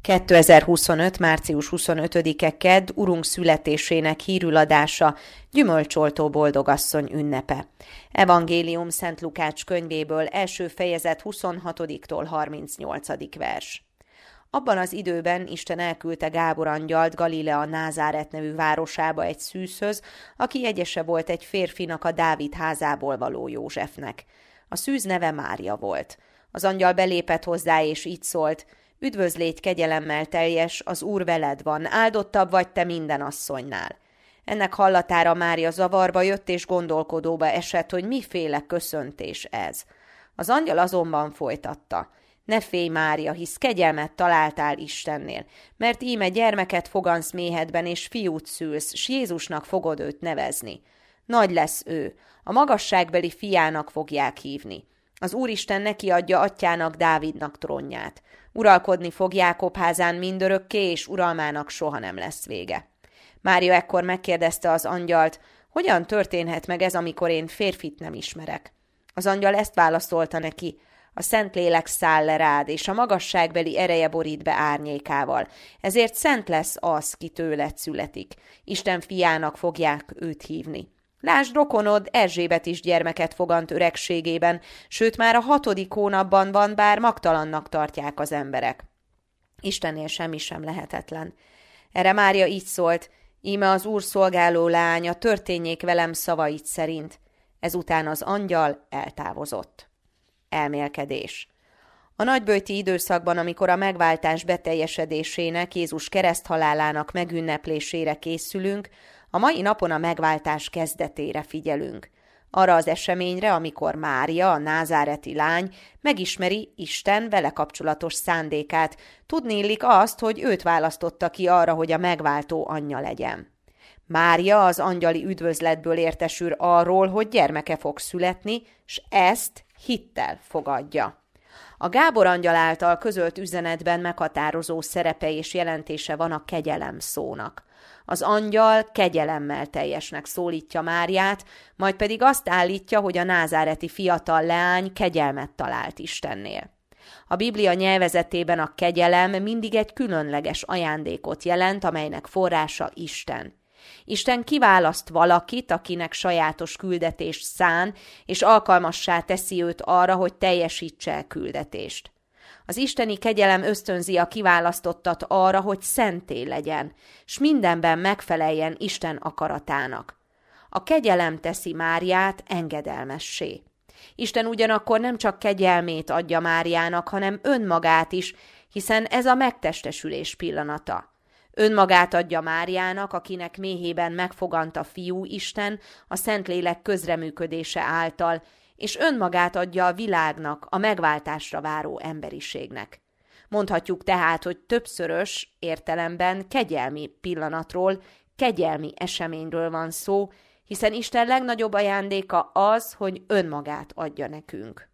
2025. március 25-e kedd, Urunk születésének hírüladása, gyümölcsoltó boldogasszony ünnepe. Evangélium Szent Lukács könyvéből, első fejezet 26-tól 38. vers. Abban az időben Isten elküldte Gábor angyalt Galilea Názáret nevű városába egy szűzhöz, aki jegyese volt egy férfinak, a Dávid házából való Józsefnek. A szűz neve Mária volt. Az angyal belépett hozzá, és így szólt: Üdvözlégy, kegyelemmel teljes, az Úr veled van, áldottabb vagy te minden asszonynál. Ennek hallatára Mária zavarba jött, és gondolkodóba esett, hogy miféle köszöntés ez. Az angyal azonban folytatta: Ne félj, Mária, hisz kegyelmet találtál Istennél, mert íme gyermeket fogansz méhedben, és fiút szülsz, s Jézusnak fogod őt nevezni. Nagy lesz ő, a magasságbeli fiának fogják hívni. Az Úristen neki adja atyának, Dávidnak trónját. Uralkodni fog Jákob házán mindörökké, és uralmának soha nem lesz vége. Mária ekkor megkérdezte az angyalt: Hogyan történhet meg ez, amikor én férfit nem ismerek? Az angyal ezt válaszolta neki: A Szentlélek száll le rád, és a magasságbeli ereje borít be árnyékával. Ezért szent lesz az, ki tőled születik. Isten fiának fogják őt hívni. Lásd, rokonod Erzsébet is gyermeket fogant öregségében, sőt már a 6. hónapban van, bár magtalannak tartják az emberek. Istennél semmi sem lehetetlen. Erre Mária így szólt: Íme az Úr szolgáló lánya, történjék velem szavait szerint. Ezután az angyal eltávozott. Elmélkedés. A nagyböjti időszakban, amikor a megváltás beteljesedésének, Jézus kereszthalálának megünneplésére készülünk, a mai napon a megváltás kezdetére figyelünk. Arra az eseményre, amikor Mária, a názáreti lány, megismeri Isten vele kapcsolatos szándékát, tudniillik azt, hogy őt választotta ki arra, hogy a megváltó anyja legyen. Mária az angyali üdvözletből értesül arról, hogy gyermeke fog születni, s ezt hittel fogadja. A Gábor angyal által közölt üzenetben meghatározó szerepe és jelentése van a kegyelem szónak. Az angyal kegyelemmel teljesnek szólítja Máriát, majd pedig azt állítja, hogy a názáreti fiatal leány kegyelmet talált Istennél. A Biblia nyelvezetében a kegyelem mindig egy különleges ajándékot jelent, amelynek forrása Isten. Isten kiválaszt valakit, akinek sajátos küldetést szán, és alkalmassá teszi őt arra, hogy teljesítse el küldetést. Az isteni kegyelem ösztönzi a kiválasztottat arra, hogy szenté legyen, s mindenben megfeleljen Isten akaratának. A kegyelem teszi Máriát engedelmessé. Isten ugyanakkor nem csak kegyelmét adja Máriának, hanem önmagát is, hiszen ez a megtestesülés pillanata. Önmagát adja Máriának, akinek méhében megfogant a Fiú Isten a Szentlélek közreműködése által, és önmagát adja a világnak, a megváltásra váró emberiségnek. Mondhatjuk tehát, hogy többszörös értelemben kegyelmi pillanatról, kegyelmi eseményről van szó, hiszen Isten legnagyobb ajándéka az, hogy önmagát adja nekünk.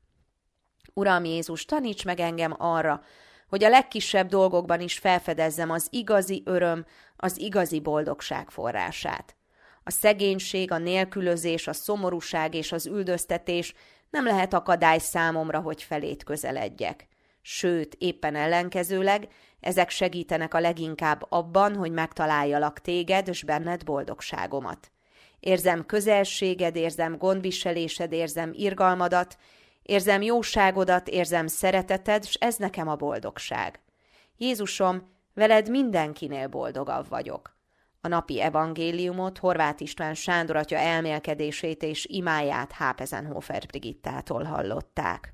Uram Jézus, taníts meg engem arra, hogy a legkisebb dolgokban is felfedezzem az igazi öröm, az igazi boldogság forrását. A szegénység, a nélkülözés, a szomorúság és az üldöztetés nem lehet akadály számomra, hogy felét közeledjek. Sőt, éppen ellenkezőleg, ezek segítenek a leginkább abban, hogy megtaláljalak téged, és benned boldogságomat. Érzem közelséged, érzem gondviselésed, érzem irgalmadat, érzem jóságodat, érzem szereteted, s ez nekem a boldogság. Jézusom, veled mindenkinél boldogabb vagyok. A napi evangéliumot Horváth István Sándor atya elmélkedését és imáját Hápezenhofer Brigittától hallották.